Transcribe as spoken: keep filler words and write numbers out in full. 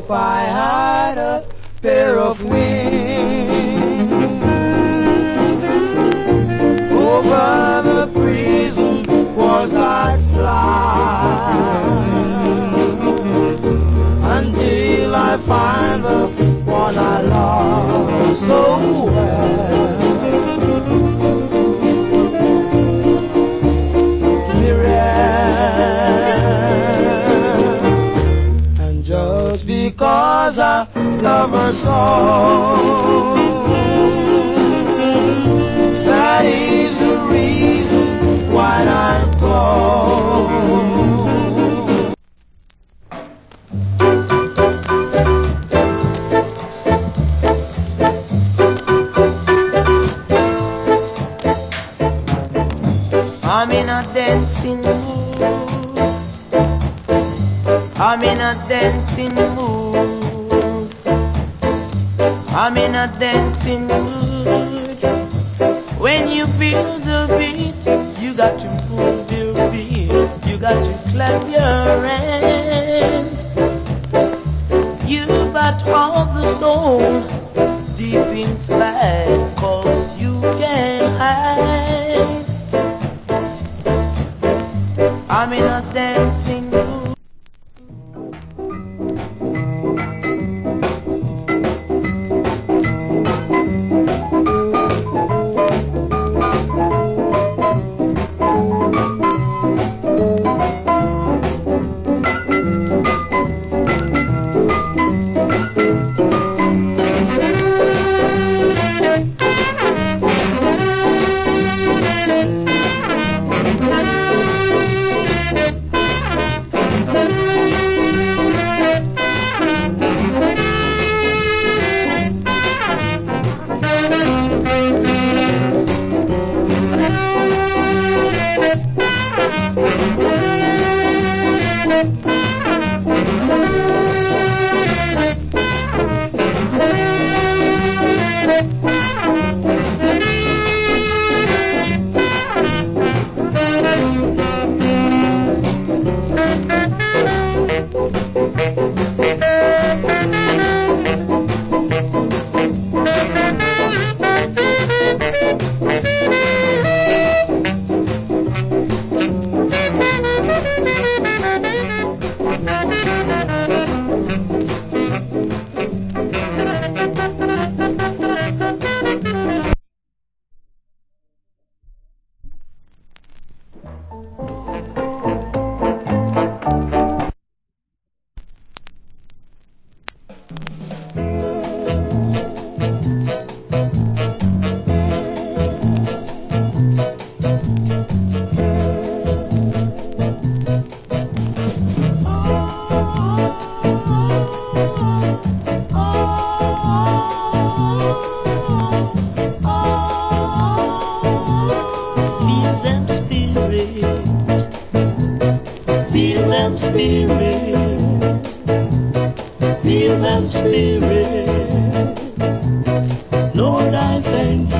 if I had a pair of wings over the prison walls I'd fly until I find the one I love so well. And just because I love her so, that is the reason why I go. I'm in a dancing mood. I'm in a dancing mood. I'm in a dancing mood. When you feel the beat, you got to move your feet. You got to clap your hands. You got all the soul deep inside, 'cause you can't hide. I'm in a dancing mood. Feel them spirit, feel them spirit. Lord, I thank you.